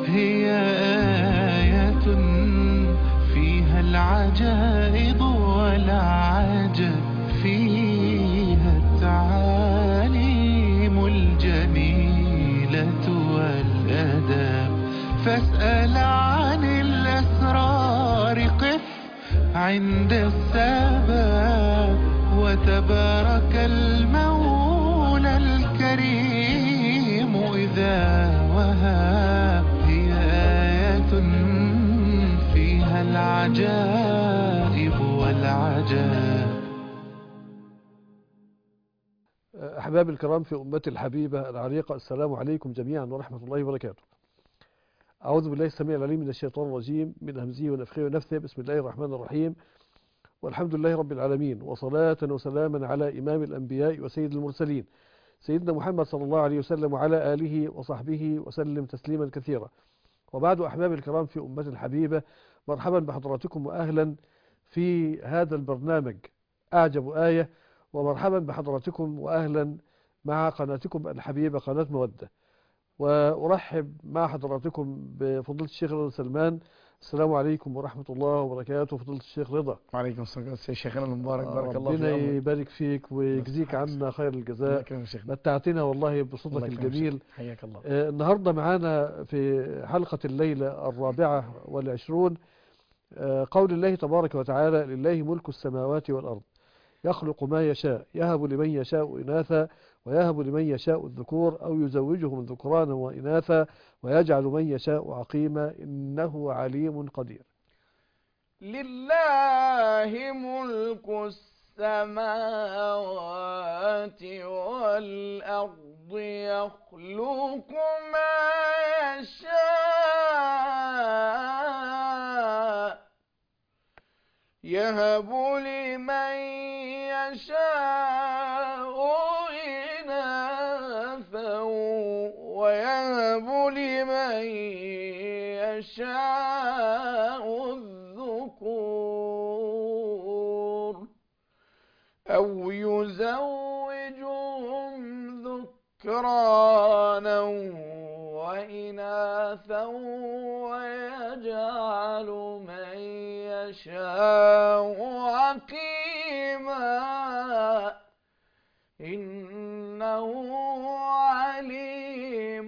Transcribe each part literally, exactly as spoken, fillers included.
هي آية فيها العجائب والعجب، فيها التعاليم الجميلة والأدب. فاسأل عن الأسرار، قف عند السبب، وتبارك المولى الكريم إذا وهب. هي آية فيها العجائب والعجاب. أحباب الكرام في أمتي الحبيبة العريقة، السلام عليكم جميعا ورحمة الله وبركاته. أعوذ بالله السميع العليم من الشيطان الرجيم، من همزه ونفخه ونفثه. بسم الله الرحمن الرحيم، والحمد لله رب العالمين، وصلاة وسلاما على إمام الأنبياء وسيد المرسلين سيدنا محمد صلى الله عليه وسلم وعلى آله وصحبه وسلم تسليما كثيرا. وبعد، أحباب الكرام في أمتي الحبيبة، مرحبا بحضراتكم وأهلا في هذا البرنامج أعجب آية، ومرحبا بحضراتكم وأهلا مع قناتكم الحبيبة قناة مودة. وأرحب مع حضراتكم بفضيلة الشيخ رضا سلمان. السلام عليكم ورحمة الله وبركاته. فضيلة الشيخ رضا. وعليكم السلام شيخنا المبارك، بارك الله ربنا في عمرك. يبارك فيك ويجزيك عنا خير الجزاء. الله يكرمك شيخنا، متعتنا والله بصوتك الجميل. حياك الله. آه النهاردة معانا في حلقة الليلة الرابعة والعشرون آه قول الله تبارك وتعالى: لله ملك السماوات والأرض يخلق ما يشاء، يهب لمن يشاء إناثا ويهب لمن يشاء الذكور أو يزوجهم ذكرانا وإناثا ويجعل من يشاء عقيما إنه عليم قدير. لله ملك السماوات والأرض يخلق ما يشاء، يهب لمن يشاء إناثا ويهب لمن يشاء الذكور أو يزوجهم ذكرانا وإناثا ويجعل من يشاء عقيما إنه عليم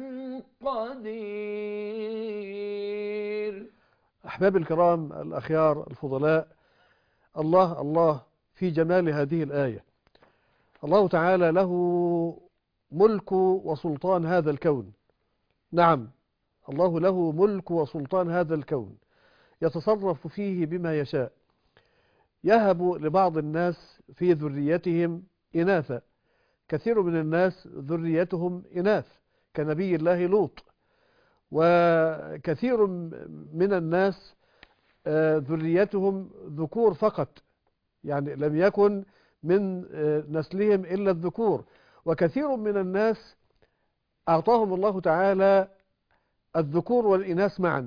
قدير. أحباب الكرام الأخيار الفضلاء، الله الله في جمال هذه الآية. الله تعالى له ملك وسلطان هذا الكون. نعم، الله له ملك وسلطان هذا الكون، يتصرف فيه بما يشاء. يهب لبعض الناس في ذريتهم إناثا، كثير من الناس ذريتهم إناث كنبي الله لوط، وكثير من الناس ذريتهم ذكور فقط، يعني لم يكن من نسلهم إلا الذكور. وكثير من الناس أعطاهم الله تعالى الذكور والإناث معا،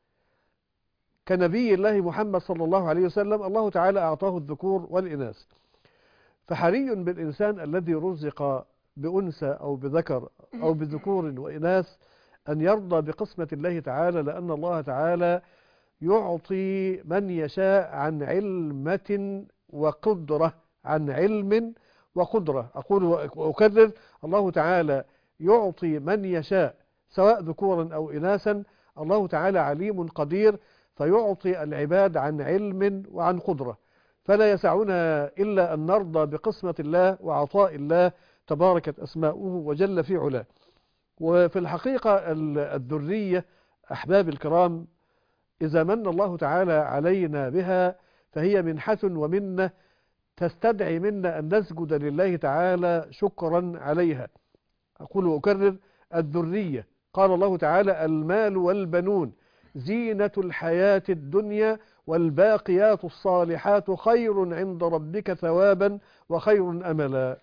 كنبي الله محمد صلى الله عليه وسلم الله تعالى أعطاه الذكور والإناث. فحري بالإنسان الذي رزق بأنثى أو بذكر أو بذكور وإناث أن يرضى بقسمة الله تعالى، لأن الله تعالى يعطي من يشاء عن علمة وقدرة، عن علم وقدرة. أقول وأكرر: الله تعالى يعطي من يشاء سواء ذكورا أو إناثا. الله تعالى عليم قدير، فيعطي العباد عن علم وعن قدرة. فلا يسعنا إلا أن نرضى بقسمة الله وعطاء الله تباركت أسماؤه وجل في علاه. وفي الحقيقة الذرية أحباب الكرام، إذا من الله تعالى علينا بها فهي منحة ومنة تستدعي منا أن نسجد لله تعالى شكرا عليها. أقول وأكرر: الذرية. قال الله تعالى: المال والبنون زينة الحياة الدنيا والباقيات الصالحات خير عند ربك ثوابا وخير أملا.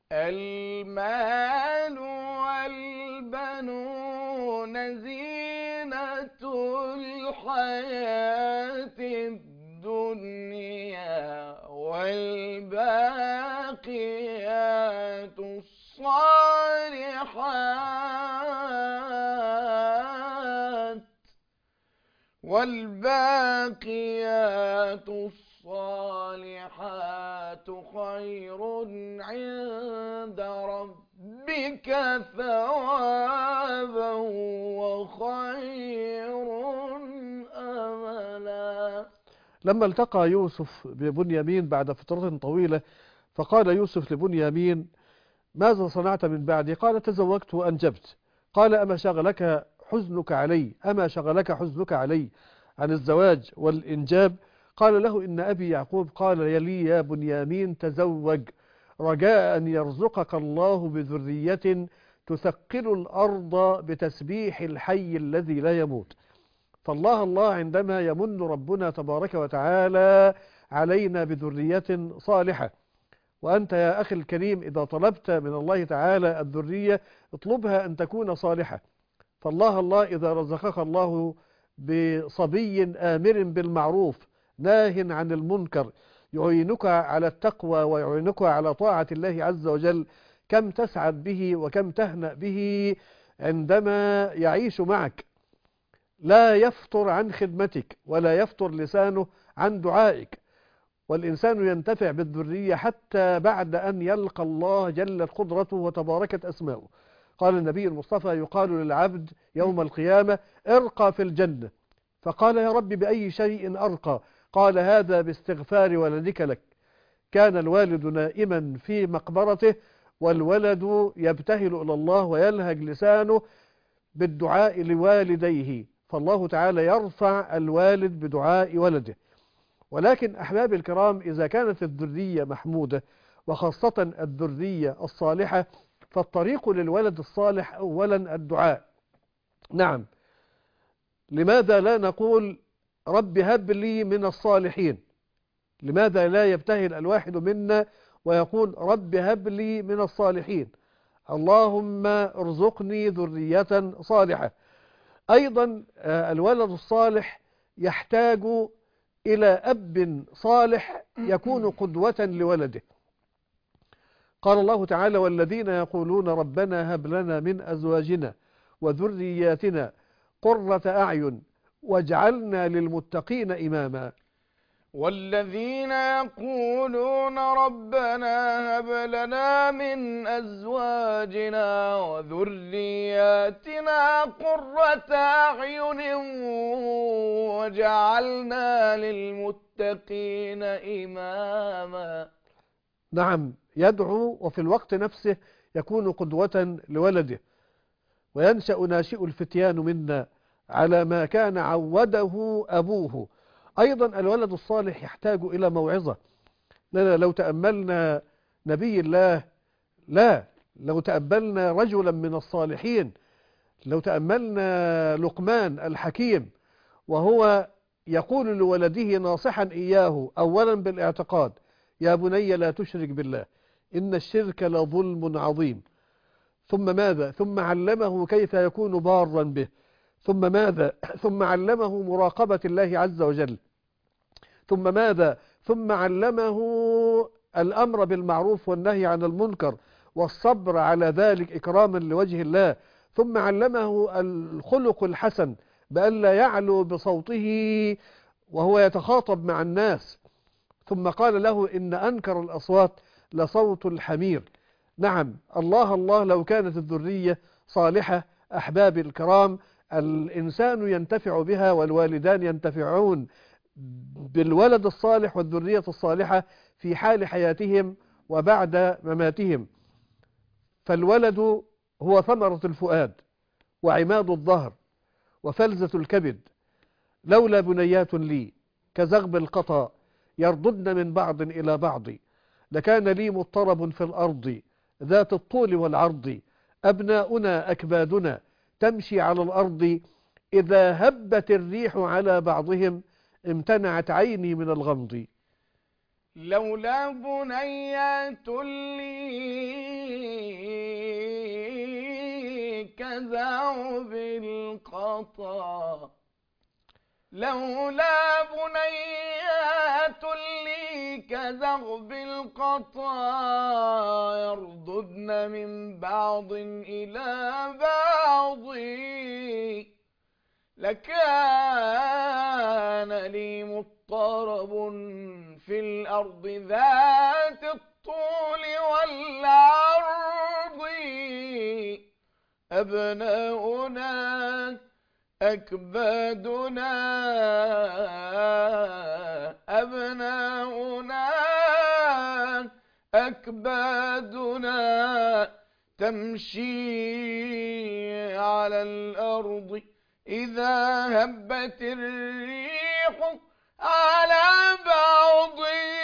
المال والبنون زينة الحياة الدنيا والباقيات الصالحات والباقيات الصالحات خير عند ربك ثوابا وخير أملا. لما التقى يوسف ببنيامين بعد فترة طويلة فقال يوسف لبنيامين: ماذا صنعت من بعدي؟ قال: تزوجت وأنجبت. قال: أما شغلك حزنك علي أما شغلك حزنك علي عن الزواج والإنجاب؟ قال له: إن أبي يعقوب قال لي يا بنيامين تزوج رجاء أن يرزقك الله بذرية تثقل الأرض بتسبيح الحي الذي لا يموت. فالله الله عندما يمن ربنا تبارك وتعالى علينا بذرية صالحة، وأنت يا أخي الكريم إذا طلبت من الله تعالى الذرية اطلبها أن تكون صالحة. فالله الله إذا رزقك الله بصبي آمر بالمعروف ناه عن المنكر يعينك على التقوى ويعينك على طاعة الله عز وجل، كم تسعد به وكم تهنأ به عندما يعيش معك، لا يفطر عن خدمتك ولا يفطر لسانه عن دعائك. والإنسان ينتفع بالذرية حتى بعد أن يلقى الله جلت قدرته وتباركت أسماؤه. قال النبي المصطفى: يقال للعبد يوم القيامة: ارقى في الجنة. فقال: يا رب بأي شيء أرقى؟ قال: هذا باستغفار ولدك لك. كان الوالد نائما في مقبرته والولد يبتهل إلى الله ويلهج لسانه بالدعاء لوالديه، فالله تعالى يرفع الوالد بدعاء ولده. ولكن أحبابي الكرام، إذا كانت الذرية محمودة وخاصة الذرية الصالحة فالطريق للولد الصالح أولا الدعاء. نعم، لماذا لا نقول رب هب لي من الصالحين؟ لماذا لا يبتهل الواحد منا ويقول رب هب لي من الصالحين؟ اللهم ارزقني ذرية صالحة. أيضا الولد الصالح يحتاج إلى أب صالح يكون قدوة لولده. قال الله تعالى: والذين يقولون ربنا هب لنا من أزواجنا وذرياتنا قرة أعين واجعلنا للمتقين إماما. والذين يقولون ربنا هب لنا من أزواجنا وذرياتنا قرة أعين وجعلنا للمتقين إماما. نعم، يدعو وفي الوقت نفسه يكون قدوة لولده، وينشأ ناشئ الفتيان منا على ما كان عوده أبوه. أيضا الولد الصالح يحتاج إلى موعظة. لنا لو تأملنا نبي الله، لا لو تأملنا رجلا من الصالحين، لو تأملنا لقمان الحكيم وهو يقول لولده ناصحا إياه أولا بالاعتقاد: يا بني لا تشرك بالله إن الشرك لظلم عظيم. ثم ماذا؟ ثم علمه كيف يكون بارا به. ثم ماذا؟ ثم علمه مراقبة الله عز وجل. ثم ماذا؟ ثم علمه الأمر بالمعروف والنهي عن المنكر والصبر على ذلك إكراما لوجه الله. ثم علمه الخلق الحسن بأن لا يعلو بصوته وهو يتخاطب مع الناس. ثم قال له: إن أنكر الأصوات لصوت الحمير. نعم، الله الله لو كانت الذرية صالحة أحبابي الكرام الإنسان ينتفع بها والوالدان ينتفعون بالولد الصالح والذرية الصالحة في حال حياتهم وبعد مماتهم. فالولد هو ثمرة الفؤاد وعماد الظهر وفلزة الكبد. لولا بنيات لي كزغب القطا يرددن من بعض إلى بعض لكان لي مضطرب في الأرض ذات الطول والعرض. أبناؤنا أكبادنا تمشي على الأرض إذا هبت الريح على بعضهم امتنعت عيني من الغمض. لولا بنيات لي كذعب القطا لولا بنيات لي كذعب القطا يرددن من بعض إلى بعض لكان في الأرض ذات الطول والعرض أبناؤنا أكبادنا أبناؤنا أكبادنا تمشي على الأرض إذا هبت الريح على بعض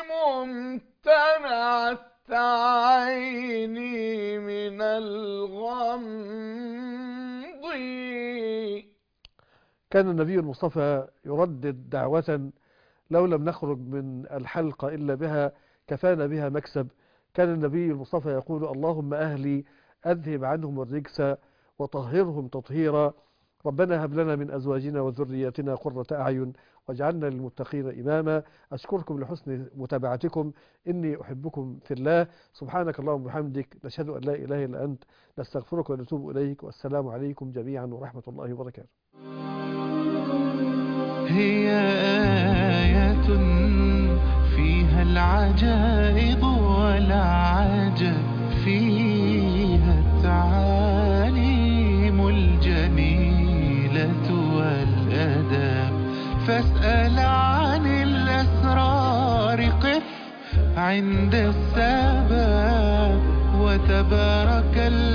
ممتنع التعين من الغمض. كان النبي المصطفى يردد دعوة لو لم نخرج من الحلقة إلا بها كفانا بها مكسب. كان النبي المصطفى يقول: اللهم أهلي أذهب عنهم الرجس وطهرهم تطهيرا، ربنا هب لنا من أزواجنا وذرياتنا قرة أعين واجعلنا للمتقين إماما. أشكركم لحسن متابعتكم، إني أحبكم في الله. سبحانك اللهم وبحمدك، نشهد أن لا إله إلا أنت، نستغفرك ونتوب إليك، والسلام عليكم جميعا ورحمة الله وبركاته. هي آية فيها العجائب والعجب، فيها التعاليم الجميلة والأدب، فاسأل عن الأسرار، قف عند السبب، وتبارك